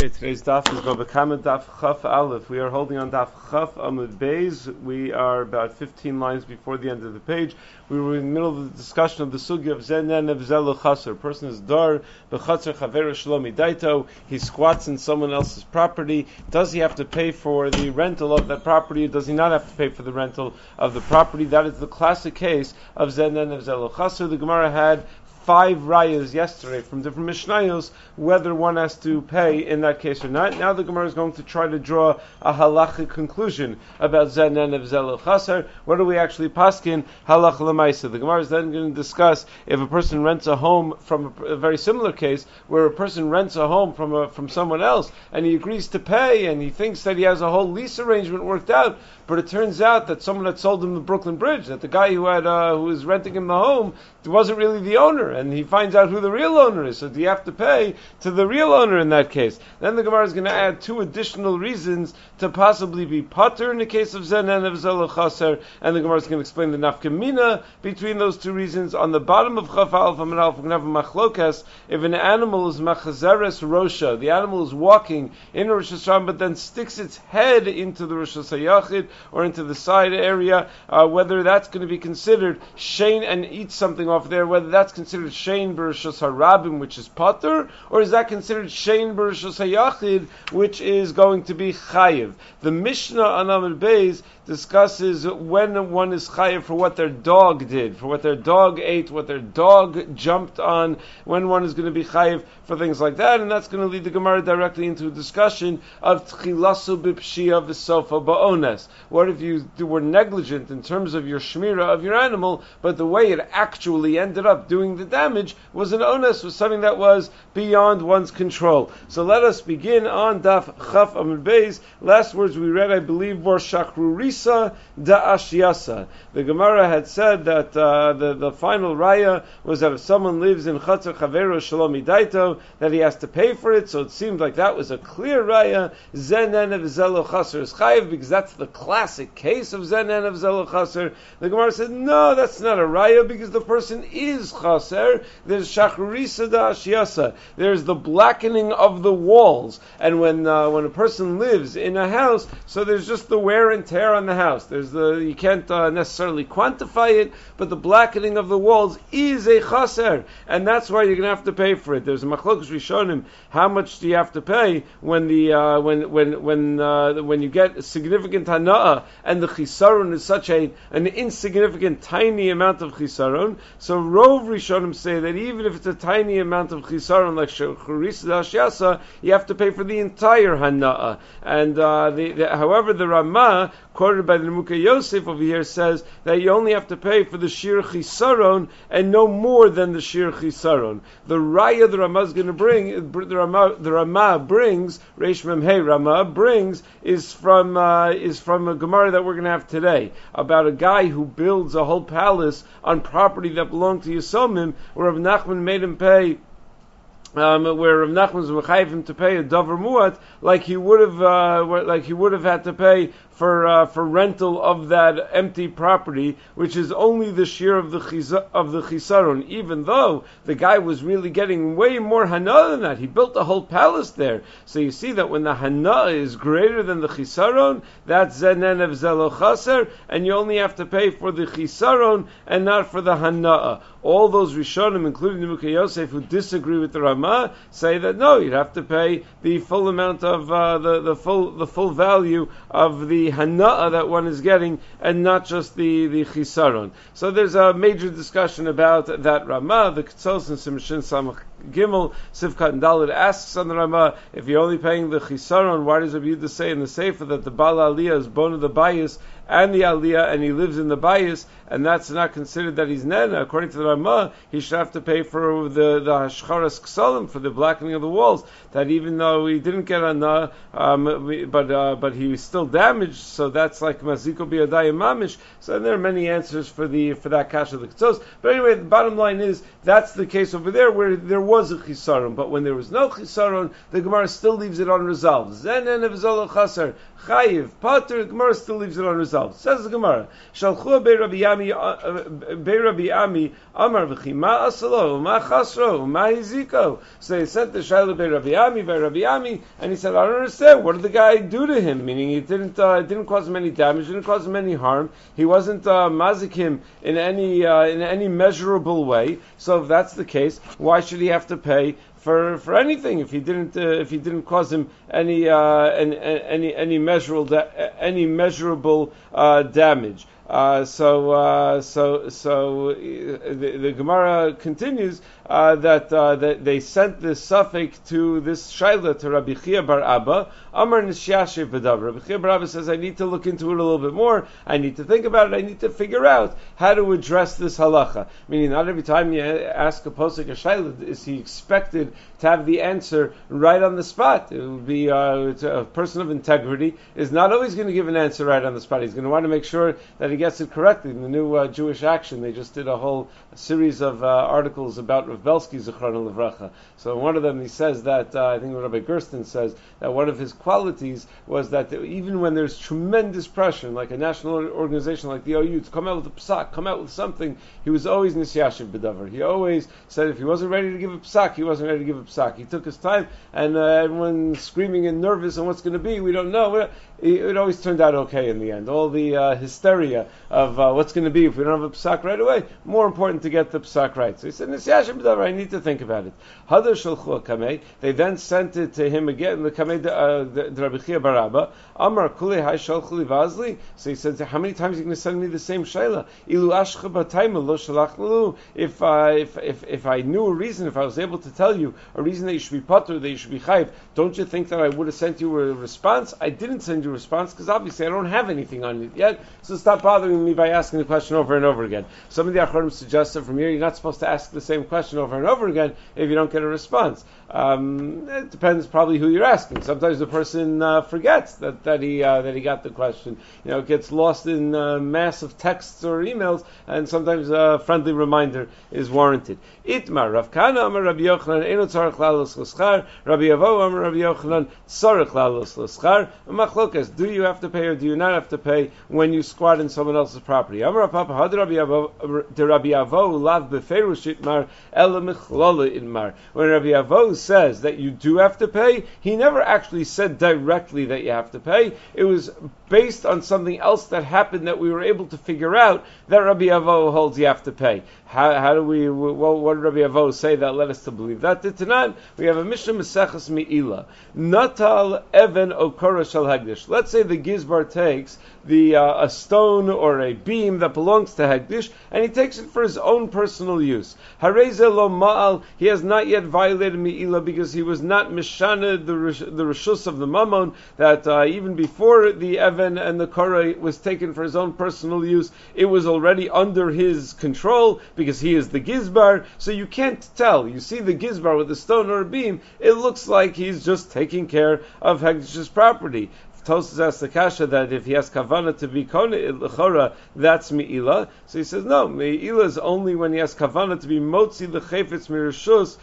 Okay, today's daf is Babakama Daf Chaf Aleph. We are holding on Daf Chaf Amud Beis. We are about 15 lines before the end of the page. We were in the middle of the discussion of the sugya of Zenen of Zelu Chaser. A person is dar b'chatzer chaver shlomi daito. He squats in someone else's property. Does he have to pay for the rental of that property, or does he not have to pay for the rental of the property? That is the classic case of Zenen of Zelu Chaser. The Gemara had 5 rayas yesterday from different mishnayos whether one has to pay in that case or not. Now the Gemara is going to try to draw a halachic conclusion about Zenen of Zelu Chaser. What do we actually paskin halach l'maisa? The Gemara is then going to discuss if a person rents a home from a very similar case where a person rents a home from someone else and he agrees to pay and he thinks that he has a whole lease arrangement worked out, but it turns out that someone had sold him the Brooklyn Bridge, that the guy who was renting him the home wasn't really the owner, and he finds out who the real owner is. So do you have to pay to the real owner in that case? Then the Gemara is going to add 2 additional reasons to possibly be patur in the case of Zenen of Zelu Chaser, and the Gemara is going to explain the nafkamina between those 2 reasons. On the bottom of Chaf Aleph Amud Aleph, we're going to have a machlokas. If an animal is machazeres rosha, the animal is walking in Rosh Hashanah, but then sticks its head into the Rosh Hashanah or into the side area, whether that's going to be considered shein and eat something off there, whether that's considered shein b'rishos harabim, which is patur, or is that considered shein b'rishos hayachid, which is going to be chayiv. The Mishnah on Amud Beis discusses when one is chayiv for what their dog did, for what their dog ate, what their dog jumped on, when one is going to be chayiv for things like that, and that's going to lead the Gemara directly into a discussion of tchilasu b'pshia v'sofa ba'ones. What if you were negligent in terms of your shmira of your animal, but the way it actually ended up doing the damage was an ones, was something that was beyond one's control. So let us begin on Daf Chaf Amud Beis. Last words we read, I believe, were Shakrurisa da Ashiasa. The Gemara had said that the final raya was that if someone lives in Chatzer Chavero Shalom Idaito, that he has to pay for it. So it seemed like that was a clear raya. Zenen of Zelu Chaser is chayiv, because that's the classic case of Zenen of Zelu Chaser. The Gemara said, no, that's not a raya, because the person is chaser. There's Shakrurisa da Ashiasa. There's the blackening of the walls. And when a person lives in a house, so there's just the wear and tear on the house. You can't necessarily quantify it, but the blackening of the walls is a chaser, and that's why you're going to have to pay for it. There's a machlokas rishonim. How much do you have to pay when you get a significant hana'ah and the chisaron is such an insignificant, tiny amount of chisaron? So rov rishonim say that even if it's a tiny amount of chisaron, like Shakrurisa Ashiasa, you have to pay for the entire hana'ah. And however, the Ramah, quoted by the Nemuka Yosef over here, says that you only have to pay for the shir chisaron and no more than the shir chisaron. The raya the Ramah is going to bring, the Ramah brings, Reish Mem Hey Ramah brings, is from a Gemara that we're going to have today about a guy who builds a whole palace on property that belonged to Yisomim, where Rav Nachman made him pay. Where Rav Nachman was mechayiv him to pay a davar muat, like he would have had to pay for rental of that empty property, which is only the share of the chisaron, even though the guy was really getting way more hana than that. He built a whole palace there. So you see that when the hana is greater than the chisaron, that's Zenen of Zelu Chaser, and you only have to pay for the chisaron and not for the hana. All those Rishonim, including the Nemuka Yosef, who disagree with the Ramah, say that no, you'd have to pay the full amount of the full value of the hana'ah that one is getting, and not just the chisaron. So there's a major discussion about that Ramah. The Ketsos and Simshin Samach Gimel Sivkat and Dalit asks on the Ramah, if you're only paying the chisaron, why does Rabbi Yehuda say in the Sefer that the Bal Aliyah is bone of the bayis and the Aliyah, and he lives in the bayis, and that's not considered that he's nena? According to the Ramah, he should have to pay for the hashcharas ksalim, for the blackening of the walls. That even though he didn't get ana, but he was still damaged, so that's like maziko biyadayim mamish. So there are many answers for that kasha of the Ketsos. But anyway, the bottom line is that's the case over there, where there was was a chisaron, but when there was no chisaron, the Gemara still leaves it unresolved. Zen and Evzol Chasar, Chayiv, Pater, the Gemara still leaves it unresolved. Says the Gemara, Shalchua Bei Rabbi Ami, Amar V'chi, Ma Asalo, Ma Chasro, Ma Hiziko. So they sent the Shaila Bei Rabbi Ami, and he said, I don't understand, what did the guy do to him? Meaning it didn't cause him any damage, didn't cause him any harm, he wasn't mazik him in any measurable way. So if that's the case, why should he have to pay for anything if he didn't cause him any measurable damage? The Gemara continues that they sent this suffix to this shaila to Rabbi Chia bar Abba. Amar Nishyashiv B'dav. Rabbi Chia bar Abba says, I need to look into it a little bit more. I need to think about it. I need to figure out how to address this halacha. Meaning, not every time you ask a posek a shaila is he expected to have the answer right on the spot. It would be a person of integrity is not always going to give an answer right on the spot. He's going to want to make sure that he gets it correctly. In the new Jewish Action, they just did a whole series of articles about Rav Belsky Zichrona Livracha. So in one of them he says that, I think Rabbi Gersten says, that one of his qualities was that even when there's tremendous pressure, like a national organization like the OU, to come out with a psak, come out with something, he was always nisyashiv b'davar. He always said if he wasn't ready to give a psak, he wasn't ready to give a psak. He took his time, and everyone screaming and nervous and what's going to be, we don't know. It always turned out okay in the end. All the hysteria of what's going to be if we don't have a psak right away, more important to get the psak right. So he said, nisyashiv b'davar, I need to think about it. Hadar shalchu kamei, they then sent it to him again, the kamei the Rabbi Chia bar Abba, Amar kulei hay shalchu livazli. So he said, how many times are you going to send me the same shaila? Ilu ashcha b'tayma lo shalach lu. If I knew a reason, if I was able to tell you a reason that you should be patur, that you should be chayiv, don't you think that I would have sent you a response? I didn't send you a response because obviously I don't have anything on it yet. So stop bothering me by asking the question over and over again. Some of the Achronim suggested from here you're not supposed to ask the same question over and over again if you don't get a response. It depends probably who you're asking. Sometimes the person forgets that he got the question. It gets lost in mass of texts or emails, and sometimes a friendly reminder is warranted. Itmar Rav Kana Amar Rabbi Yochanan Eino Tzarech Lalos L'Schar. Rabbi Avo Amar Rabbi Yochanan Tzarech Lalos L'Schar. Machlokas, do you have to pay or do you not have to pay when you squat in someone else's property? Amar Papa Had Rabbi Avo Lav Beferush Itmar Ela Michlala Itmar. When Rabbi Avo says that you do have to pay, he never actually said directly that you have to pay. It was based on something else that happened that we were able to figure out that Rabbi Avo holds you have to pay. How do we? What did Rabbi Avo say that led us to believe that? Tanan, we have a Mishnah Maseches Me'ila. Natal Even Okora Shel Hegdish. Let's say the Gizbar takes a stone or a beam that belongs to Hegdish, and he takes it for his own personal use. Hareze lo ma'al, he has not yet violated Me'ila because he was not Mishana, the Rishus of the Mammon, that even before the Even and the Korah was taken for his own personal use, it was already under his control, because he is the Gizbar, so you can't tell. You see the Gizbar with a stone or a beam, it looks like he's just taking care of Hegdish's property. Tosas asks the kasha that if he has kavana to be kona l'chora, that's me'ila. So he says no, me'ila is only when he has kavana to be motzi the chayfetz mirashus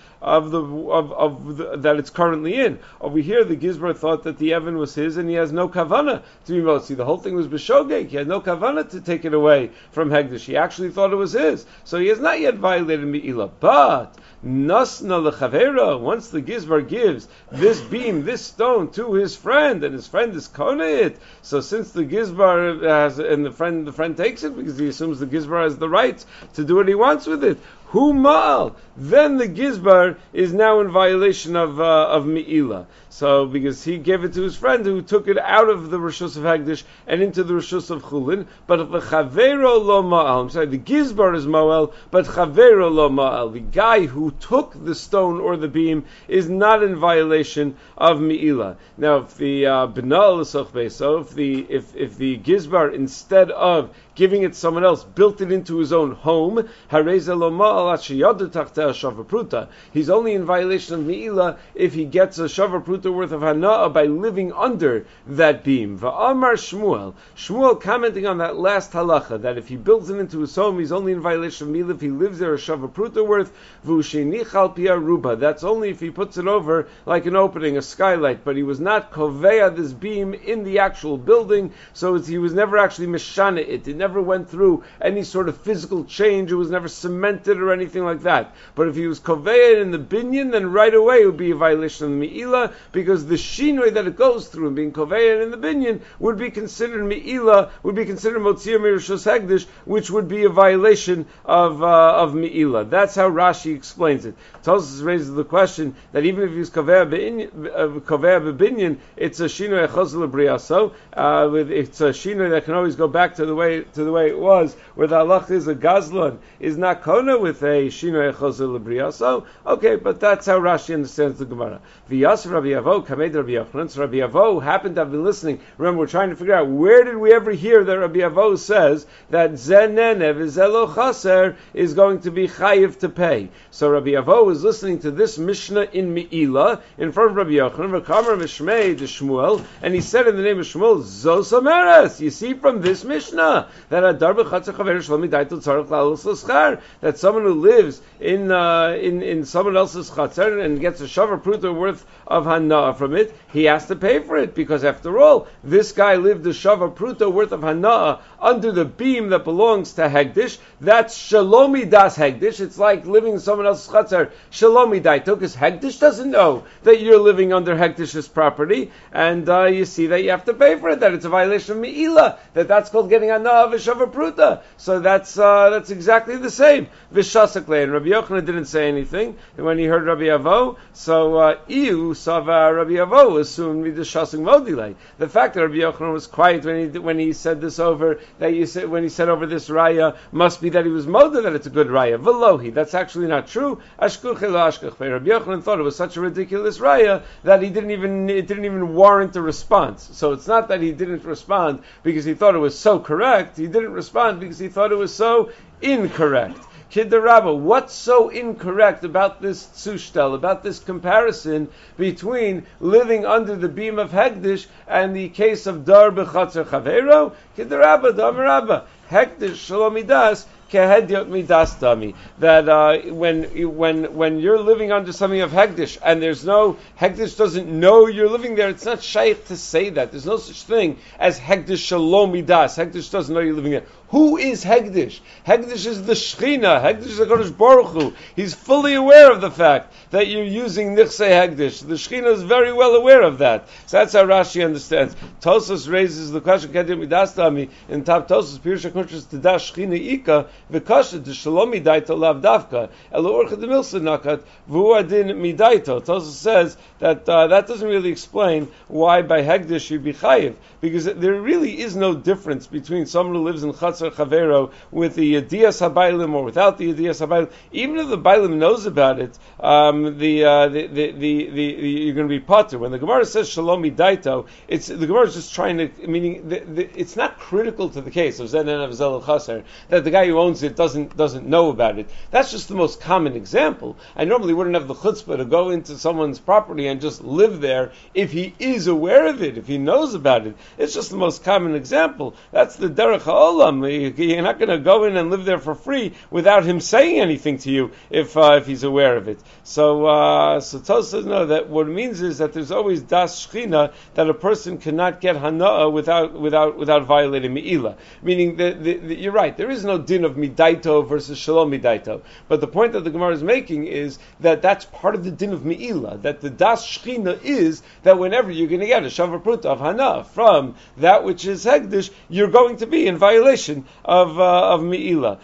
of that it's currently in. Over here, the Gizbar thought that the Evan was his, and he has no kavana to be motzi. The whole thing was b'shogeg. He had no kavana to take it away from Hegdish. He actually thought it was his, so he has not yet violated me'ila. But nasna lechavera, once the Gizbar gives this beam, this stone to his friend, and his friend is kona it. So since the Gizbar has, and the friend takes it because he assumes the Gizbar has the right to do what he wants with it. Hu ma'al, then the Gizbar is now in violation of Me'ila. So, because he gave it to his friend who took it out of the Rishus of Hegdish and into the Rishus of Chulin, but the Chavero lo ma'al, I'm sorry, the Gizbar is Moel, but Chavero lo ma'al, the guy who took the stone or the beam is not in violation of Me'ila. Now, if the B'nal L'soch Beso, if the Gizbar, instead of giving it someone else, built it into his own home, Hareza lo ma'al at sheyadu tachteh shavar pruta. He's only in violation of Me'ila if he gets a shavar pruta pruta worth of hana'ah by living under that beam. Va'amar Shmuel commenting on that last halacha, that if he builds it into his home, he's only in violation of milah if he lives there a shava pruta worth. V'ushenichal pia ruba. That's only if he puts it over like an opening, a skylight. But he was not koveya this beam in the actual building, so he was never actually mishana it. It never went through any sort of physical change. It was never cemented or anything like that. But if he was koveya in the binyan, then right away it would be a violation of mi'ilah, because the shinoi that it goes through and being koveya in the binyan would be considered mi'ilah, would be considered motzir mirishos hegdish, which would be a violation of mi'ilah. That's how Rashi explains it. Tosfos raises the question that even if he was koveya b'binyan, it's a shinoi echos l'briaso. It's a shinoi that can always go back to the way it was, where the halach is a gazlan is not kona with a shinoi echos l'briaso. Okay, but that's how Rashi understands the Gemara. V'yasef Rabbi Avo kamed Rabbi Yochanan. So Rabbi Avo happened to have been listening. Remember, we're trying to figure out where did we ever hear that Rabbi Avo says that zenenev zelo chaser is going to be chayiv to pay. So Rabbi Avo was listening to this Mishnah in Me'ilah in front of Rabbi Yochanan, v'kamar mishmei de Shmuel, and he said in the name of Shmuel, Zos Ameres. You see from this Mishnah that adar b'chatzer chaver shlomi daitel tzarich la'alos l'schar, that someone who lives in someone else's chatzer and gets a shavar pruta worth of hana'ah from it, he has to pay for it, because after all, this guy lived a shavar pruta worth of hana'ah under the beam that belongs to Hegdish. That's shalomi das Hegdish. It's like living in someone else's chatzer shalomi daito, because Hegdish doesn't know that you're living under Hegdish's property, and you see that you have to pay for it, that it's a violation of mi'ilah, that's called getting hana'ah of a shavar pruta. So that's exactly the same. V'shasakle, and Rabbi Yochanan didn't say anything when he heard Rabbi Avo. So Iu Sava Rabbi Avo assumed midashasing modilei. The fact that Rabbi Yochanan was quiet when he said this over, when he said over this raya, must be that he was moda that it's a good raya. Velohi, that's actually not true. Ashkuche lo ashkach. Rabbi Yochanan thought it was such a ridiculous raya that it didn't even warrant a response. So it's not that he didn't respond because he thought it was so correct. He didn't respond because he thought it was so incorrect. Kid the Rabba, what's so incorrect about this tzushtel, about this comparison between living under the beam of Hegdish and the case of Dar b'chatzer chavero? Kid the Rabba, Dam Rabba, Hegdish shalomidas kehediot midas dami. That when you're living under something of Hegdish and there's no Hegdish doesn't know you're living there, it's not shaykh to say that. There's no such thing as Hegdish shalom midas. Hegdish doesn't know you're living there. Who is Hegdish? Hegdish is the Shechina. Hegdish is the Kodesh Baruch Hu. He's fully aware of the fact that you're using Nichsei Hegdish. The Shechina is very well aware of that. So that's how Rashi understands. Tosfos raises the question, Kedir Midas Dami, in Tab Tosfos, Pirush HaKunshas Tedash Shechina Ika, V'kasha, D'Shalom Midaito Lav Davka, Elo Orcha D'Milsa Nakat, V'hu Adin Midaito. Tosfos says that that doesn't really explain why by Hegdish you'd be Chayiv, because there really is no difference between someone who lives in Chatzar Chavero with the Yediyas HaBailim or without the Yediyas HaBailim. Even if the Bailim knows about it, you're going to be potter. When the Gemara says Shalom Midaito, the Gemara is just trying to, meaning it's not critical to the case of Zen and of Zel Chaser that the guy who owns it doesn't know about it. That's just the most common example. I normally wouldn't have the chutzpah to go into someone's property and just live there if he is aware of it, if he knows about it. It's just the most common example. That's the derech ha'olam. You're not going to go in and live there for free without him saying anything to you if he's aware of it. So Tosfos says no. That what it means is that there's always das shechina, that a person cannot get hana'ah without violating mi'ilah. Meaning that you're right. There is no din of midaito versus shalom midaito. But the point that the Gemara is making is that that's part of the din of mi'ilah. That the das shechina is that whenever you're going to get a shavar pruta of hana'ah from that which is hegdish, you're going to be in violation of mi'ilah.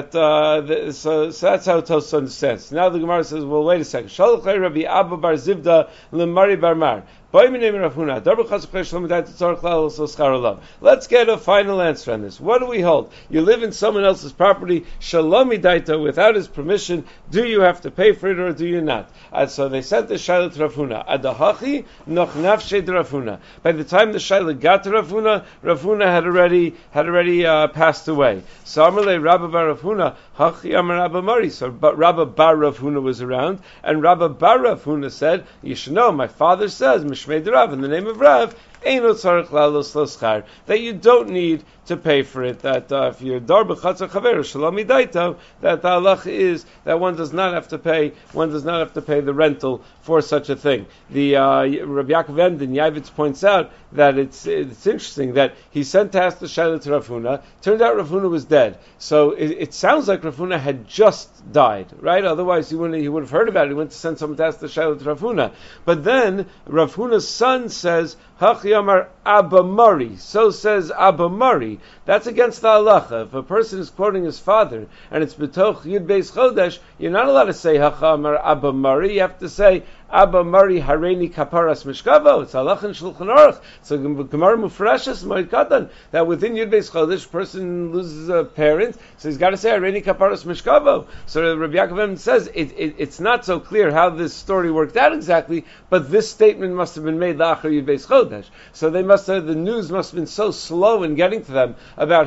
So that's how Tosfos understands. Now the Gemara says, well, wait a second. Shalach Rabbi Abba bar Zivda lemari bar Mar. Let's get a final answer on this. What do we hold? You live in someone else's property, shalom idaita, without his permission. Do you have to pay for it or do you not? And so they sent the Shaila to Rav Huna. Adahachi noch nafshe de Rav Huna. By the time the Shaila got to Rav Huna had already passed away. So Amarle Rabba bar Rav Huna, Hachi Amar Rabba Mari. So Rabba bar Rav Huna was around, and Rabba bar Rav Huna said, you should know, my father says, Mishmei de Rav, in the name of Rav, that you don't need to pay for it. That if you're dar b'chatzar chaver shalom idaito, that the halach is that one does not have to pay. One does not have to pay the rental for such a thing. The Rabbi Yaakov Emden Yavitz points out that it's interesting that he sent to ask the Shaila to Rav Huna. Turned out Rav Huna was dead. So it sounds like Rav Huna had just died, right? Otherwise he would have heard about it. He went to send someone to ask the Shaila to Rav Huna. But then Rav Huna's son says, Hachi Amar Abba Mari. So says Abba Mari. That's against the halacha. If a person is quoting his father and it's betoch Yud Beis Chodesh, you're not allowed to say Hachi Amar Abba Mari. You have to say Abba Mari Hareini Kaparas Mishkavo. It's halach in Shulchan Aruch. So Gemara Mufreshus Moed Katan that within Yud Beis Chodesh, person loses a parent, so he's got to say Hareini Kaparas Mishkavo. So Rabbi Yaakov says it's not so clear how this story worked out exactly, but this statement must have been made la'achar Yud Beis Chodesh. So they must have, the news must have been so slow in getting to them about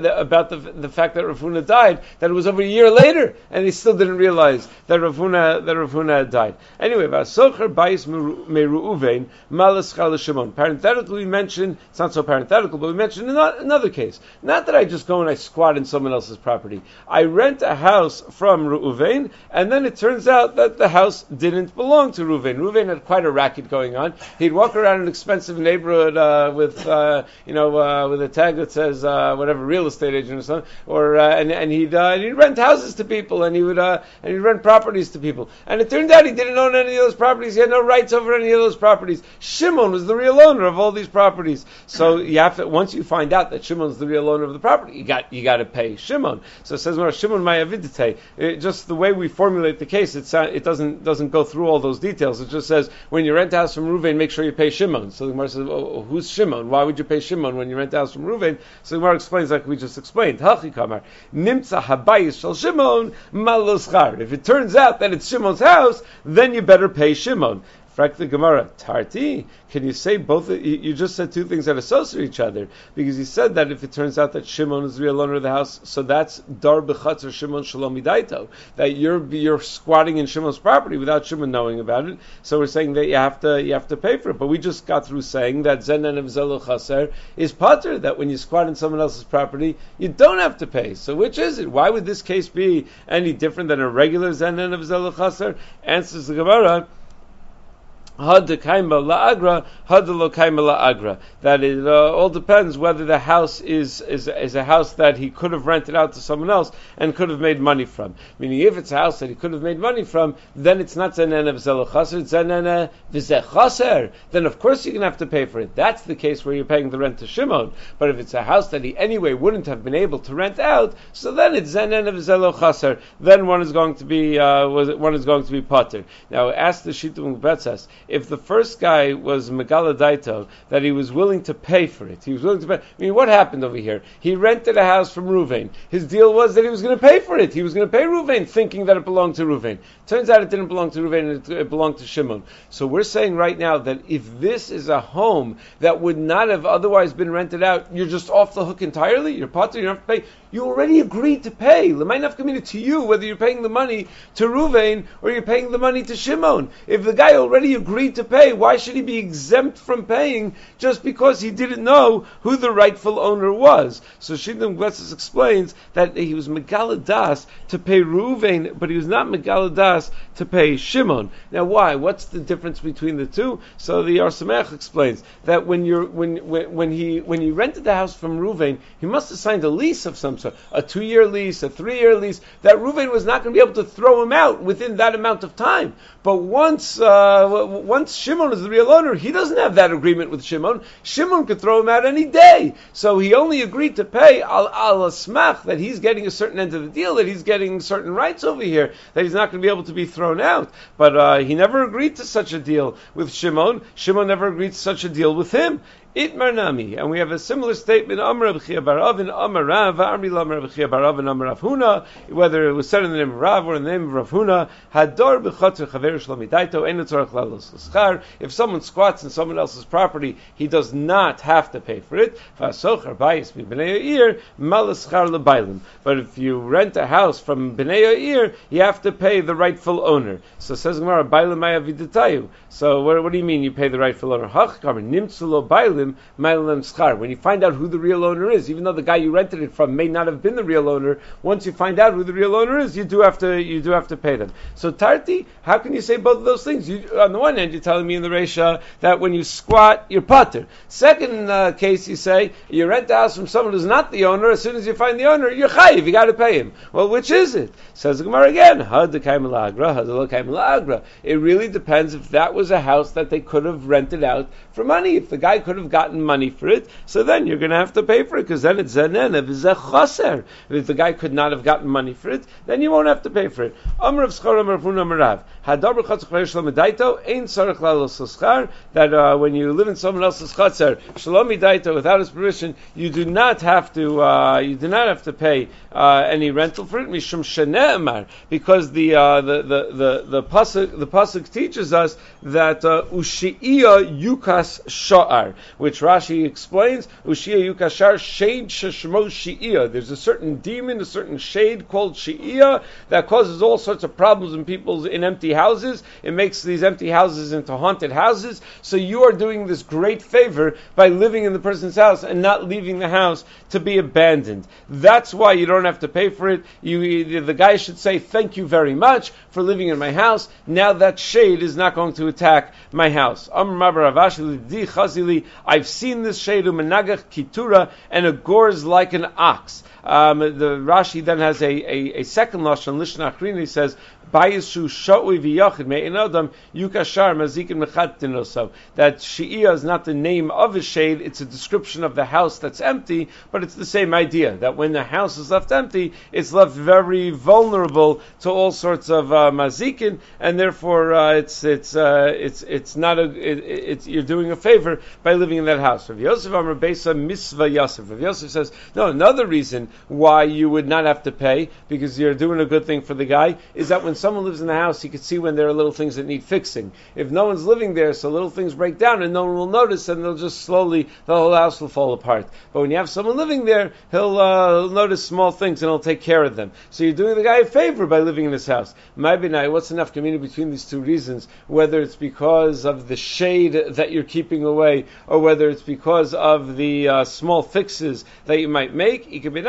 the fact that Rav Huna died that it was over a year later, and they still didn't realize that Rav Huna had died. Anyway, Vasocher Bayis Meruuvein Malas Chala Shimon. Parenthetically, we mentioned, it's not so parenthetical, but we mentioned another case. Not that I just go and I squat in someone else's property. I rent a house from Reuven, and then it turns out that the house didn't belong to Reuven. Reuven had quite a racket going on. He'd walk around an expensive neighborhood with a tag that says whatever, real estate agent or something, or and he'd rent houses to people, and he'd rent properties to people. And it turned out he didn't own any of those properties. He had no rights over any of those properties. Shimon was the real owner of all these properties. So you have to, once you find out that Shimon's the real owner of the property, you got to pay Shimon. So it says Shimon Mayavidite. Just the way we formulate the case, it doesn't go through all those details. It just says when you rent a house from Reuven, make sure you pay Shimon. So the Gemara says, who's Shimon? Why would you pay Shimon when you rent a house from Reuven? So the Gemara explains like we just explained. Hachi Kamar Nimtza Habayis Shel Shimon Maloschar. If it turns out that it's Shimon's house, then you better pay Shimon. Frak the Gemara, Tarti, can you say both? You just said two things that associate each other, because you said that if it turns out that Shimon is the real owner of the house, so that's Dar B'Chatz or Shimon Shalom Idaito, that you're squatting in Shimon's property without Shimon knowing about it. So we're saying that you have to pay for it. But we just got through saying that Zenan of Zelo Chaser is pater, that when you squat in someone else's property, you don't have to pay. So which is it? Why would this case be any different than a regular Zenan of Zelo Chaser? Answers the Gemara, that it all depends whether the house is a house that he could have rented out to someone else and could have made money from. Meaning, if it's a house that he could have made money from, then it's not Zenena V'Zelo Chaser, it's Zenena V'Zeh Chaser. Then of course you're going to have to pay for it. That's the case where you're paying the rent to Shimon. But if it's a house that he anyway wouldn't have been able to rent out, so then it's Zenena V'Zelo Chaser. Then one is going to be pater. Now, ask the Shittum Betzas, if the first guy was Megaladaito, that he was willing to pay for it. He was willing to pay. I mean, what happened over here? He rented a house from Reuven. His deal was that he was going to pay for it. He was going to pay Reuven, thinking that it belonged to Reuven. Turns out it didn't belong to Reuven, it belonged to Shimon. So we're saying right now that if this is a home that would not have otherwise been rented out, you're just off the hook entirely. You're potter, you don't have to pay. You already agreed to pay. L'maynaf committed to you, whether you're paying the money to Reuven or you're paying the money to Shimon. If the guy already agreed to pay, why should he be exempt from paying just because he didn't know who the rightful owner was? So Shittim Gletzis explains that he was Megaladas to pay Reuven, but he was not Megaladas to pay Shimon. Now why? What's the difference between the two? So the Yar Samech explains that when he rented the house from Reuven, he must have signed a lease of some sort, a 2-year lease, a 3-year lease, that Reuven was not going to be able to throw him out within that amount of time. But once once Shimon is the real owner, he doesn't have that agreement with Shimon. Shimon could throw him out any day. So he only agreed to pay al asmach, that he's getting a certain end of the deal, that he's getting certain rights over here, that he's not going to be able to be thrown out. But he never agreed to such a deal with Shimon. Shimon never agreed to such a deal with him. Itmar Nami, and we have a similar statement. Amar Rabbi Chia bar Rav and Amar Rav, Amri Lamar Rabbi Chia bar Rav and Amar Rav Huna. Whether it was said in the name of Rav or in the name of Rav Huna, Hador b'chotzer chaver shlomi daito ein tzorach lalos l'schar. If someone squats in someone else's property, he does not have to pay for it. V'asocher bayis b'bnei Yair malaschar lebailim. But if you rent a house from Bnei Yair, you have to pay the rightful owner. So says Gemara, bailim maya viditayu. So what do you mean you pay the rightful owner? Hachkamer nimtzulo bailim. When you find out who the real owner is, even though the guy you rented it from may not have been the real owner, once you find out who the real owner is, you do have to pay them. So Tarti, how can you say both of those things? On the one hand, you're telling me in the Reisha that when you squat, you're pater. Second case, you say you rent the house from someone who's not the owner. As soon as you find the owner, you're chayiv. You got to pay him. Well, which is it? Says the Gemara again. It really depends if that was a house that they could have rented out for money. If the guy could have gotten money for it, so then you're going to have to pay for it, because then it's zanena v'zeh chaser. If the guy could not have gotten money for it, then you won't have to pay for it. Amar of Schar, Amar of Huna, Amar Rav. Hadar b'chatzar chaver shalom daito ein tzarich lalos l'schar. That when you live in someone else's chatzar shalom daito without his permission, you do not have to pay any rental for it. Mishum shene'emar, because the pasuk teaches us that ushiya yukas sha'ar, which Rashi explains, Ushia Yukashar, shade sheshmo shi'iyah. There's a certain demon, a certain shade called shi'iyah that causes all sorts of problems in empty houses. It makes these empty houses into haunted houses. So you are doing this great favor by living in the person's house and not leaving the house to be abandoned. That's why you don't have to pay for it. The guy should say, thank you very much for living in my house. Now that shade is not going to attack my house. I've seen this shade umenagach kitura, and it gores like an ox. The Rashi then has a second lashon lishna achrina. He says, "Bayishu sha'ui v'yachid me'in adam yukashar mazikin mechatinoso." That shi'iyah is not the name of a shade; it's a description of the house that's empty. But it's the same idea that when the house is left empty, it's left very vulnerable to all sorts of mazikin, and therefore you're doing a favor by living in that house. Rav Yosef Amar Beisa Misva Yosef. Rav Yosef says, no, another reason why you would not have to pay, because you're doing a good thing for the guy, is that when someone lives in the house, he can see when there are little things that need fixing. If no one's living there, so little things break down and no one will notice, and they'll just slowly, the whole house will fall apart. But when you have someone living there, he'll notice small things and he'll take care of them. So you're doing the guy a favor by living in his house. What's enough community between these two reasons? Whether it's because of the shade that you're keeping away, or whether it's because of the small fixes that you might make.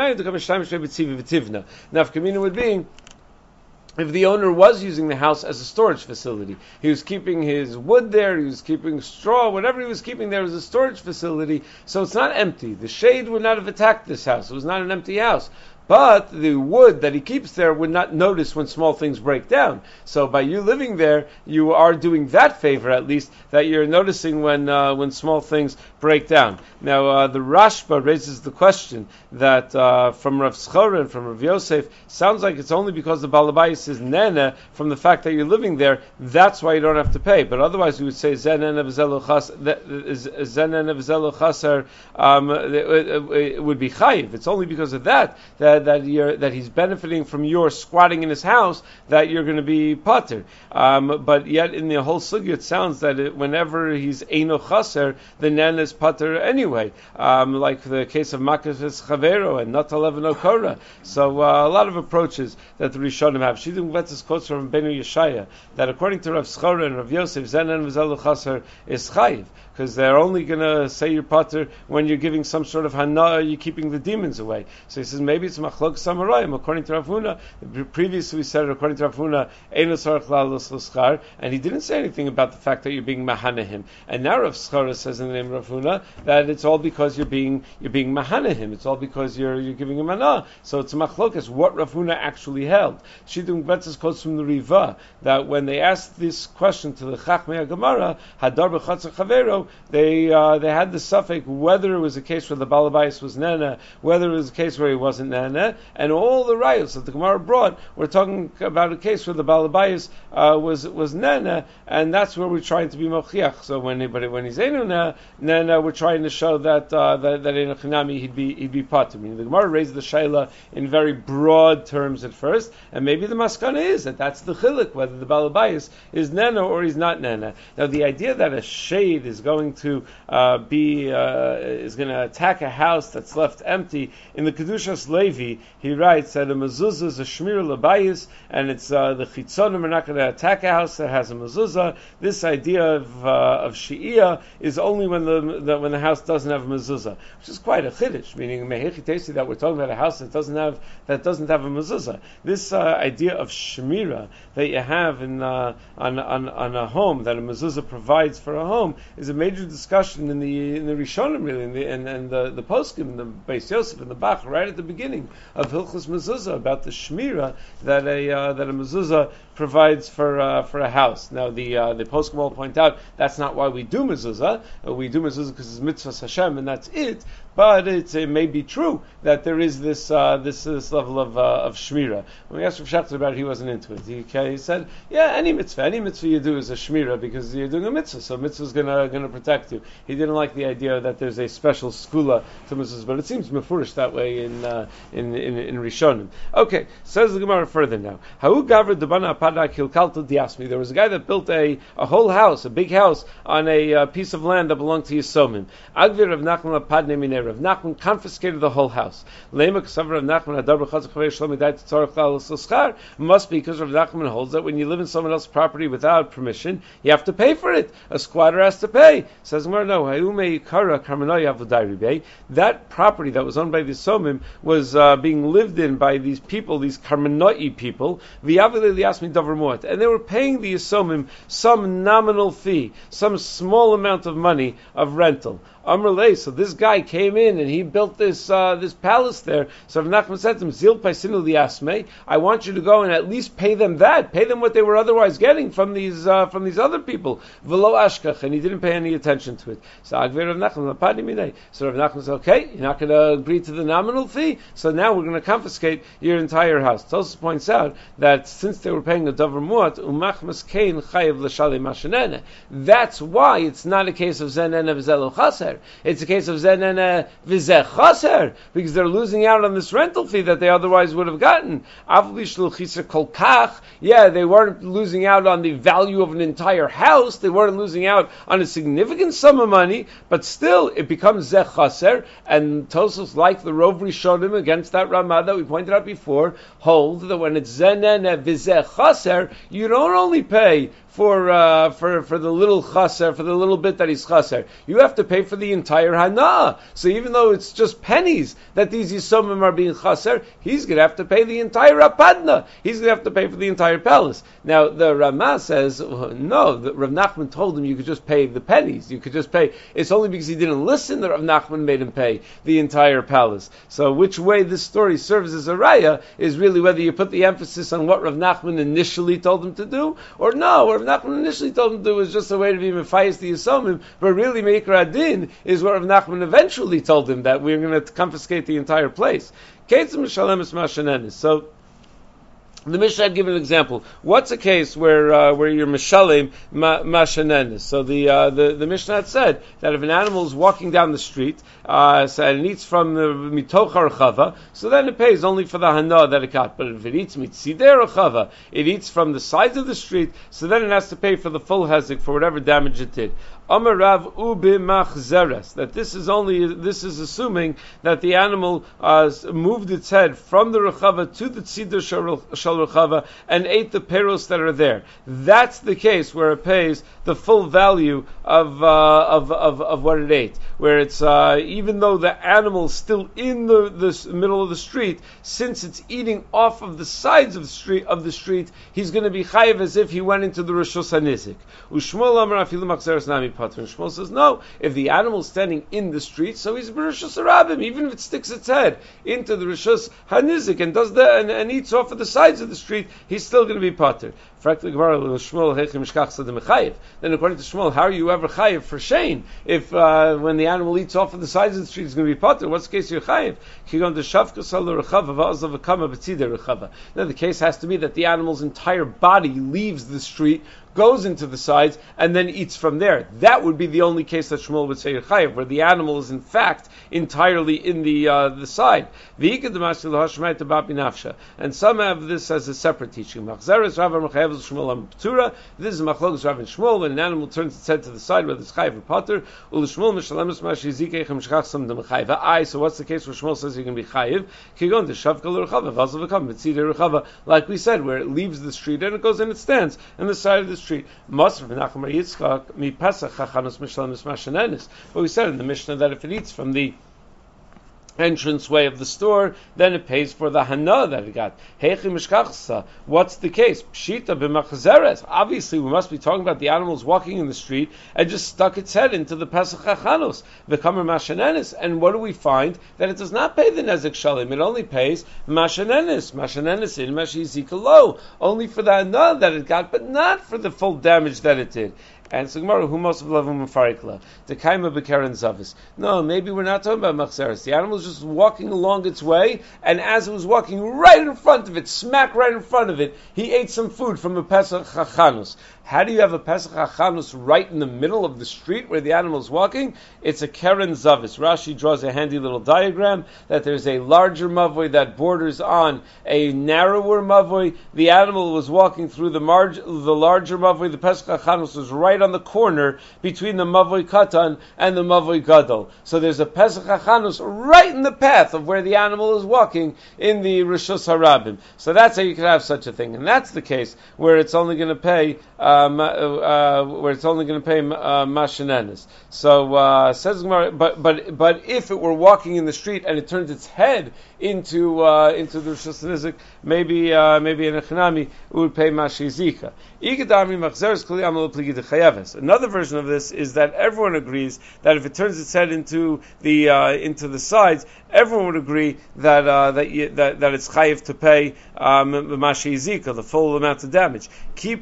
Nafkamina would be if the owner was using the house as a storage facility. He was keeping his wood there, he was keeping straw, whatever he was keeping there was a storage facility, so it's not empty. The shade would not have attacked this house. It was not an empty house. But the wood that he keeps there would not notice when small things break down. So by you living there, you are doing that favor, at least, that you're noticing when small things break down. Now, the Rashba raises the question that from Rav Schora and from Rav Yosef, sounds like it's only because the Balabayis is nene, from the fact that you're living there, that's why you don't have to pay. But otherwise we would say zenen v'zelo chaser, it would be chayiv. It's only because of that he's benefiting from your squatting in his house that you're going to be pater. But yet in the whole sugya it sounds that whenever he's eino chaser, the nen is pater anyway. Like the case of Makas Chavero and Natalev and Okora. So a lot of approaches that the Rishonim have. Shidduch Vetzes quotes from Benu Yeshaya that according to Rav Schora and Rav Yosef, Zenen v'zelu chaser is chayiv. because they're only going to say you're pater when you're giving some sort of hana, you're keeping the demons away. So he says maybe it's machlok samarayim. According to Rav Huna, previously we said according to Rav Huna, and he didn't say anything about the fact that you're being mahanahim. And now Rav Schara says in the name of Rav Huna that it's all because you're being mahanahim. It's all because you're giving him hana. So it's a machlokas what Rav Huna actually held. Shidduch Betzes quotes from the Riva that when they asked this question to the Chachmei Gemara, Hadar b'chatzer chavero, they had the suffix whether it was a case where the Balabayas was nana, whether it was a case where he wasn't nana, and all the rayos that the Gemara brought were talking about a case where the Balabayas was nana, and that's where we're trying to be mochiach. So when he's nana, we're trying to show that in Chinami he'd be pater. Meaning the Gemara raised the shaila in very broad terms at first, and maybe the maskana is that's the chiluk, whether the balabayas is nana or he's not nana. Now the idea that a shade is going to is going to attack a house that's left empty, in the Kedushas Levi he writes that a mezuzah is a shmir labayis, and it's the chitzonim are not going to attack a house that has a mezuzah. This idea of shi'iyah is only when the house doesn't have a mezuzah, which is quite a chiddush. Meaning mehechitesi that we're talking about a house that doesn't have a mezuzah. This idea of shmira that you have on a home, that a mezuzah provides for a home, is a major discussion in the Rishonim, really, and the poskim, the Beis Yosef and the Bach, right at the beginning of Hilchos Mezuzah, about the shmira that a mezuzah provides for a house. Now the poskim all point out that's not why we do mezuzah. We do mezuzah because it's mitzvah Hashem and that's it. But it may be true that there is this level of shmira. When we asked Rav Shechter about it, he wasn't into it. He said, yeah, any mitzvah you do is a shmira because you're doing a mitzvah, so mitzvah is gonna protect you. He didn't like the idea that there's a special skula to mitzvahs, but it seems mefurish that way in Rishonim. Okay, says the Gemara further now. Ha'u gavra debana apada kilkalto diasmi. There was a guy that built a whole house, a big house, on a piece of land that belonged to Yisomim. Agvir Rav Nachman apadne miner. Rav Nachman confiscated the whole house. Must be because Rav Nachman holds that when you live in someone else's property without permission, you have to pay for it. A squatter has to pay. Says no. That property that was owned by the Somim was being lived in by these people, these Karmenoi people, and they were paying the Somim some nominal fee, some small amount of money of rental. Amrlei, so this guy came in and he built this palace there. So Rav Nachman said to him, Zil paisinu liasmei, I want you to go and at least pay them what they were otherwise getting from these other people. V'lo ashkach, and he didn't pay any attention to it. So Agvei Rav Nachman lapadi minei. So Rav Nachman said, okay, you're not going to agree to the nominal fee, so now we're going to confiscate your entire house. Tosfos points out that since they were paying a davar muat, umachmas kein chayev l'shalei mashenene. That's why it's not a case of zenene v'zelo chaser. It's a case of zenene v'zeh chaser, because they're losing out on this rental fee that they otherwise would have gotten. Yeah, they weren't losing out on the value of an entire house. They weren't losing out on a significant sum of money, but still it becomes zeh chaser. And Tosfos, like the Rov Rishonim against that Ramah that we pointed out before, hold that when it's zenene v'zeh chaser, you don't only pay for the little chaser, for the little bit that he's chaser. You have to pay for the entire hana. So even though it's just pennies that these Yisomim are being chaser, he's going to have to pay the entire apadna. He's going to have to pay for the entire palace. Now the Ramah says, no, Rav Nachman told him you could just pay the pennies. You could just pay. It's only because he didn't listen that Rav Nachman made him pay the entire palace. So which way this story serves as a raya is really whether you put the emphasis on what Rav Nachman initially told him to do, or no, or Rav Nachman initially told him to do was just a way to be mefayis the Yisomim, but really Meikar Adin is what Rav Nachman eventually told him, that we're going to confiscate the entire place. So the Mishnah had given an example. What's a case where you're mishalem mashanenis? So the Mishnah had said that if an animal is walking down the street and it eats from the mitoch harchava, so then it pays only for the hana that it got. But if it eats mitzider harchava, it eats from the sides of the street, so then it has to pay for the full hezek for whatever damage it did. Amar Rav ubi machzeres, that this is assuming that the animal moved its head from the rechava to the tzidor shel rechava and ate the peros that are there. That's the case where it pays the full value of what it ate. Where it's even though the animal is still in the middle of the street, since it's eating off of the sides of the street, he's going to be chayiv as if he went into the Rishus HaNizik. Ushmuel Amar afilu machzeres nami patur. And Shmuel says no. If the animal is standing in the street, so he's b'Rishus Harabim, even if it sticks its head into the Rishus HaNizik and does that and eats off of the sides of the street, he's still going to be patur. Then according to Shmuel, how are you ever chayiv for shein if when the animal eats off of the sides of the street, it's going to be patur? What's the case you're chayiv? Now the case has to be that the animal's entire body leaves the street, goes into the sides, and then eats from there. That would be the only case that Shmuel would say you're chayiv, where the animal is in fact entirely in the side. And some have this as a separate teaching. This is Machlokes Rav and Shmuel, when an animal turns its head to the side, whether it's chayiv or patur. So what's the case where Shmuel says you can be chayiv? Like we said, where it leaves the street and it goes and it stands on the side of the street. But we said in the Mishnah that if it eats from the entranceway of the store, then it pays for the hana that it got. What's the case? Pshita b'machzeres. Obviously, we must be talking about the animals walking in the street and just stuck its head into the Pesach Hachanos. V'kamer mashanenis. And what do we find? That it does not pay the nezek shalim. It only pays mashanenis. Mashanenis in mashizika lo. Only for the hana that it got, but not for the full damage that it did. And so Gemara, who most of levum mafarikla, the kaima bekeren zavis. No, maybe we're not talking about machzeres. The animal was just walking along its way, and as it was walking right in front of it, smack right in front of it, he ate some food from a Pesach Hachanus. How do you have a Pesach Hachanus right in the middle of the street where the animal is walking? It's a keren zavis. Rashi draws a handy little diagram that there's a larger mavoi that borders on a narrower mavoi. The animal was walking through the larger mavoi. The Pesach Hachanus was right on the corner between the mavoi katan and the mavoi gadol. So there's a Pesach Hachanus right in the path of where the animal is walking in the Rishus Harabim. So that's how you can have such a thing, and that's the case where it's only going to pay mashanenis. So says Gemara, but if it were walking in the street and it turned its head into the Rishus HaNizik, maybe in a Chanami it would pay mashizika. Another version of this is that everyone agrees that if it turns its head into the sides, everyone would agree that it's chayiv to pay mashizika, the full amount of damage. The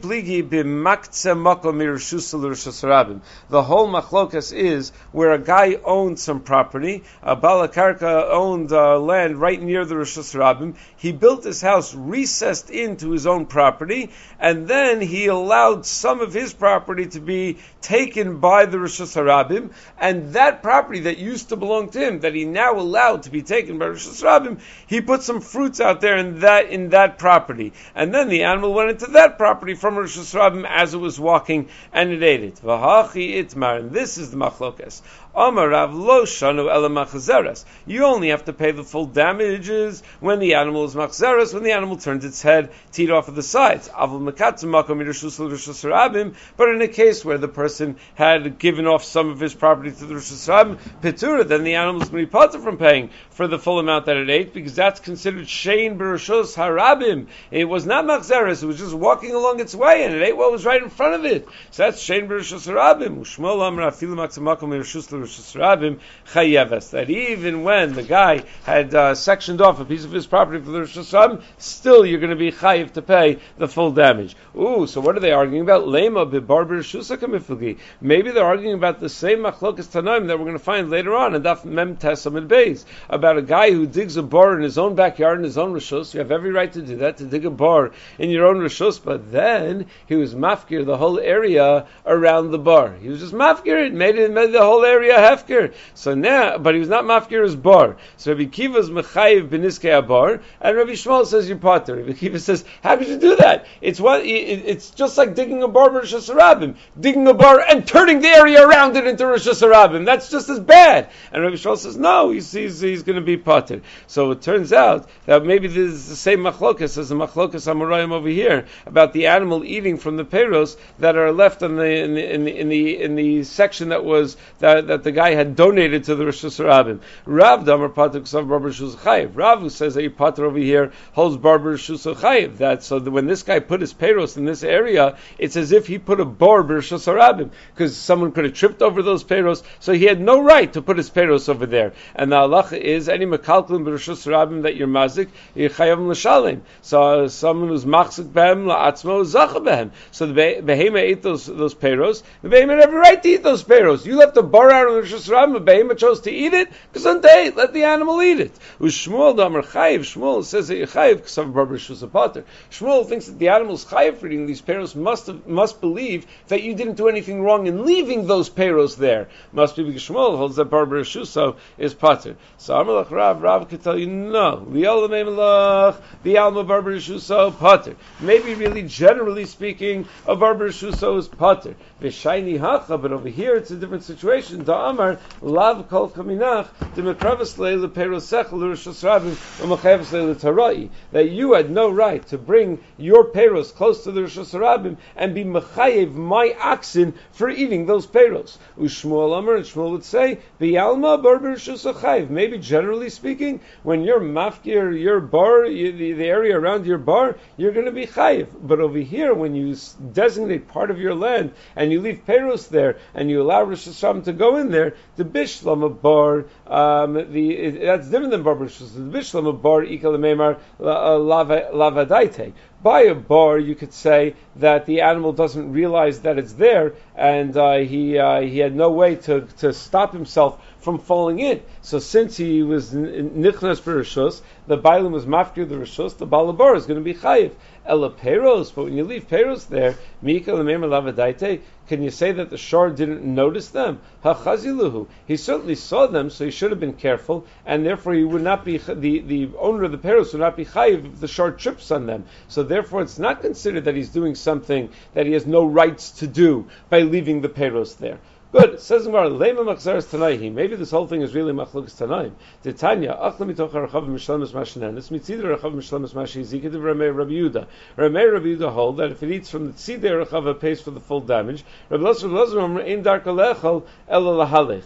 whole machlokas is where a guy owned some property, a balakarka owned land right near the Rishus Harabim. He built his house recessed into his own property, and then he allowed some of his property to be taken by the Rishus Harabim, and that property that used to belong to him, that he now allowed to be taken by Rishus Harabim, he put some fruits out there in that property, and then the animal went into that property from Rishus Harabim as it was walking, and it ate it. V'hachi itmar, and this is the machlokas. Amar Rav lo shanu ela machzeres. You only have to pay the full damages when the animal is machzeres, when the animal turns its head to eat off of the sides. Avol mekatzim makom mirishus l'rishus harabim. But in a case where the person had given off some of his property to the Rishus Harabim, petura, then the animal is going to be patur from paying for the full amount that it ate, because that's considered shein b'rishus harabim. It was not machzeres; it was just walking along its way, and it ate what was right in front of it. So that's shein b'rishus harabim. Ushmol amar afilu matzim makom mirishus l'rishus harabim chayeves. That even when the guy had sectioned off a piece of his property for the Rishus Harabim, still you're going to be chayev to pay the full damage. Ooh, so what are they arguing about? Lema b'bar b'rishus hakamiflugi. Maybe they're arguing about the same machlokas tanaim that we're going to find later on in Daf Mem Tes Amud Beis, about a guy who digs a bar in his own backyard, in his own rishus. You have every right to do that, to dig a bar in your own rishus, but then he was mafkir the whole area around the bar. He was just mafkir it, made the whole area a hefker. So now, but he was not mafkir his bar. So Rabbi Kiva is mechayiv beniskei abar, and Rabbi Shmuel says you're potter. Rabbi Kiva says, how could you do that? It's just like digging a bar Rosh Hashanah, digging a bar and turning the area around it into Rosh Hashanah. That's just as bad. And Rabbi Shmuel says, no, he's going to be potter. So it turns out that maybe this is the same machlokas as the machlokas Amoraim over here about the animal eating from the peros that are left in the section that the guy had donated to the Rosh Hashanah. Rav Damar Pater Ksav Barber Shus Chayiv. Rav, who says that potter over here holds Barber Shus Chayiv. That so that when this guy put his peros in this area, it's as if he put a bar Rosh Hashanah, because someone could have tripped over those peros, so he had no right to put his peros over there. And the halacha is any mekalkelim Rosh Hashanah that you're mazik, you're chayav l'shalem. So someone who's machzik behem la'atzmo zacha behem. So the behema ate those peros. The behema had every right to eat those peros. You left a bar out on the Rosh Hashanah, the behema chose to eat it, because on day let the animal eat it. Shmuel damar chayiv. Shmuel says that you're chayiv k'sav barber shus pater. Shmuel thinks that the animal's chayiv for eating these peros must believe that you didn't do anything wrong in leaving those peros there. Must be because Shmuel holds that barber shuso is pater. So Amalach Rav could tell you no. The alma barber shuso pater. Maybe really generally speaking, a barber shuso is pater. V'shayni hacha, but over here it's a different situation. Da Amar lav kol kaminach the mekravas leil peros sechel l'Rosh Hashanah u'machavas leil tarai. That you had no right to bring your peros close to the Rosh Hashanah and be mechayev my oxen for eating those peros. Ushmuel Amar, and Shmuel would say, B'yalma barber shusachayev. Maybe generally speaking, when you're mafkir your bar, the area around your bar, you're going to be chayev. But over here, when you designate part of your land and you leave peros there and you allow Rosh Hashanah to go in there, the bishlam of bar, that's different than barber shus. The bishlam of bar ikal meimar lavadaite. By a bar, you could say that the animal doesn't realize that it's there, and he had no way to stop himself from falling in. So since he was nichnas b'rishus, the bailim was mafkir the rishus, the balabar is going to be chayiv. Ela peros, but when you leave peros there, mika l'meimer lavadaite, can you say that the shor didn't notice them? Hachaziluhu. He certainly saw them, so he should have been careful, and therefore he would not be the owner of the peros would not be chayiv if the shor trips on them. So therefore, it's not considered that he's doing something that he has no rights to do by leaving the peros there. Good. It says in Lema Machzeres Tanaihi. Maybe this whole thing is really Machlukas Tanaim. Titania, Achla mitoch harachav Mishlemes Mashenenis, mitzidei harachav Mishlemes Mashizika, de Ramei Rabbi Yehuda. Ramei Rabbi Yehuda hold that if it eats from the tzidei harachav, it pays for the full damage. Rabbi Lazar ein darka lechal ela lahalech.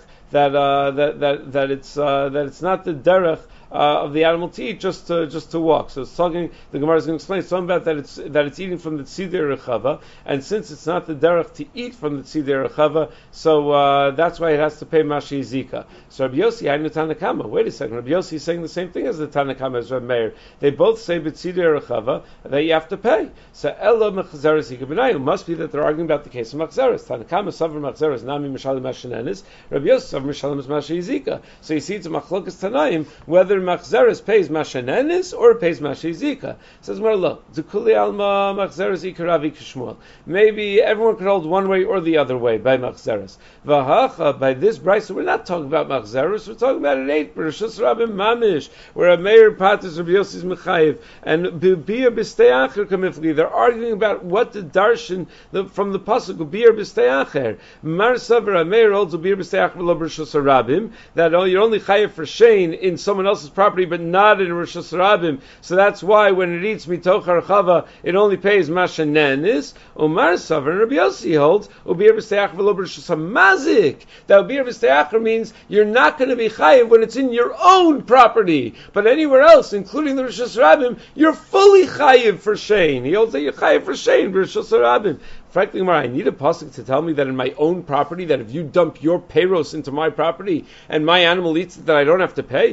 That it's not the derech of the animal to eat, just to walk. So it's talking. The Gemara is going to explain something about that it's eating from the tzidei rechava, and since it's not the derech to eat from the tzidei rechava, so that's why it has to pay mashi zika. So Rabbi Yossi had the Tanakama. Wait a second, Rabbi Yossi is saying the same thing as the Tanakama as Rabbi Meir. They both say b'tzidei rechava that you have to pay. So ella mechzeres zika b'nayu must be that they're arguing about the case of machzeres. Tanakama savar machzeres nami mishalim mashenenis. Rabbi Yossi savar mishalim mashi zika. So you see, it's a machlokas tanaim whether machzeres pays mashenenis or it pays mashi zika. Says Marlo, Zukuli alma machzeres ikaravi kishmuel. Maybe everyone could hold one way or the other way by machzeres. Vahacha, by this brisa, we're not talking about machzeres, we're talking about an 8 Rishus Rabbim Mamish, where a Meir Patis Rabbi Yossi's Mechayev and Bia B'Steacher Kamifli. They're arguing about what the darshan from the pasuk Bia B'Steacher. Mar Savar Meir holds Bia B'Steacher V'lo Rishus Rabbim, that you're only chayev for shein in someone else's property, but not in Rishus Rabbim. So that's why when it eats mitoch harchava, it only pays mashenenis. Umar Savar and Rabbi Yossi holds Bia B'Steacher V'lo Rishus Hamazik. That Bia B'Steacher means you're not going to be chayiv when it's in your own property, but anywhere else, including the Rishus Rabbim, you're fully chayiv for shein. He holds that you're chayiv for shein, Rishus Rabbim. Frankly, I need a pasuk to tell me that in my own property, that if you dump your peiros into my property and my animal eats it, that I don't have to pay.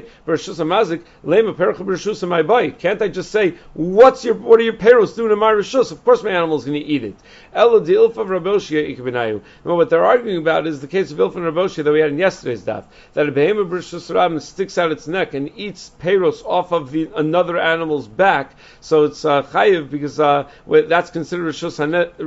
Can't I just say, what are your peiros doing in my rishus? Of course, my animal is going to eat it. What they're arguing about is the case of Ilfa and Raboshia that we had in yesterday's daf, that a behemoth b'rishus rabim sticks out its neck and eats peiros off of another animal's back, so it's chayiv because that's considered rishus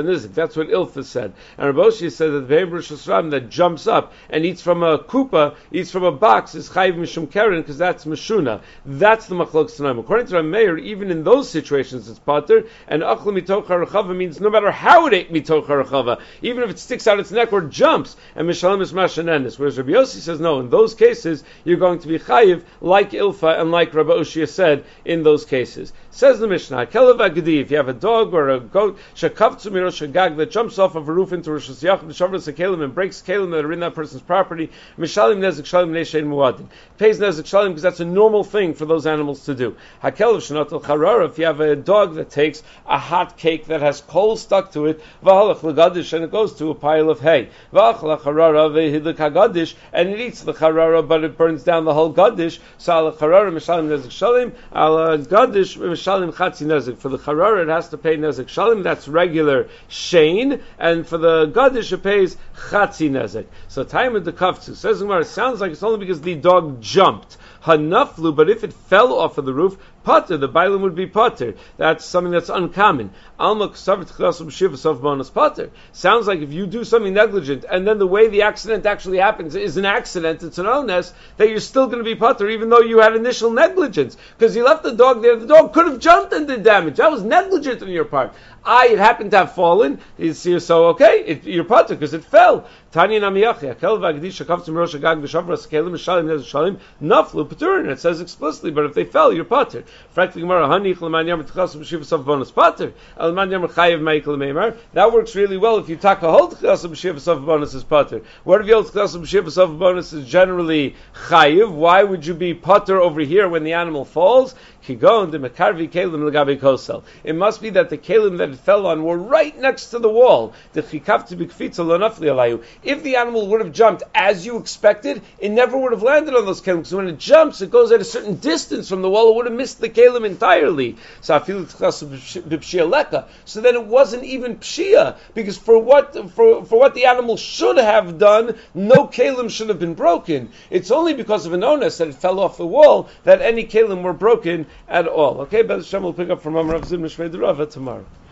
nizik. That's what Ilfa said. And Rav Oshia said that the Behem Rishus that jumps up and eats from a kupa, eats from a box, is chayiv mishum keren, because that's meshuna. That's the machlok tanaim. According to Rav Meir, even in those situations it's pater, and achla mitoch harachava means no matter how it ate mitoch harachava, even if it sticks out its neck or jumps, and mishalim is mashanenis. Whereas Rabbi Yossi says no, in those cases you're going to be chayiv like Ilfa and like Rabbi Oshia said in those cases. Says the Mishnah, Kelev Agadi, if you have a dog or a goat, Shekavtzu Mirosh Hagag, that jumps off of a roof into Rosh Hashanah, Shavras HaKelim, and breaks Kelim that are in that person's property, Mishalim Nezek Shalim Neshein Muadin. Pays Nezek Shalim because that's a normal thing for those animals to do. HaKelev Shanatel Charara, if you have a dog that takes a hot cake that has coal stuck to it, V'halach L'Gadish, and it goes to a pile of hay. V'achla Charara V'hidlik HaGadish, and it eats the Charara, but it burns down the whole Gadish, so Al Charara Mishalim Nezek Shalim, Al Gadish Mishalim Chatzi Nezek. For the Charara it has to pay Nezek Shalim, that's regular Shane, and for the Gadish it pays Chatzi Nezek. So time of the Kafzu says Gemara, it sounds like it's only because the dog jumped. Hanaflu, but if it fell off of the roof, Potter, the Bailam would be Potter. That's something that's uncommon. Alma bonus Potter. Sounds like if you do something negligent, and then the way the accident actually happens is an accident, it's an onus, that you're still going to be Potter, even though you had initial negligence. Because you left the dog there, the dog could have jumped and did damage. That was negligent on your part. It happened to have fallen, so okay, you're Potter because it fell. Tanya Namiyachi, Akel Vagdish, Shakavtim Rosh Agag, Vishavras Kelim, Mishalim Nezek Shalim, Naflu Paturin. It says explicitly, but if they fell, you're Potter. Frankly, Gemara, Hanich Leman Yamar Tchasam B'Shivas bonus Potter. Leman Yamar Chayiv Meikel Meimar. That works really well if you talk a whole Tchasam B'Shivas bonus is Potter. What if you hold Tchasam B'Shivas bonus is generally Chayiv? Why would you be Potter over here when the animal falls? It must be that the kelim that it fell on were right next to the wall. If the animal would have jumped as you expected, it never would have landed on those kelim. Because when it jumps, it goes at a certain distance from the wall. It would have missed the kelim entirely. So then it wasn't even pshia, because for what the animal should have done, no kelim should have been broken. It's only because of an onus that it fell off the wall that any kelim were broken at all. Okay, Bez Hashem will pick up from Amar Rav Zimna Shmei Derava tomorrow.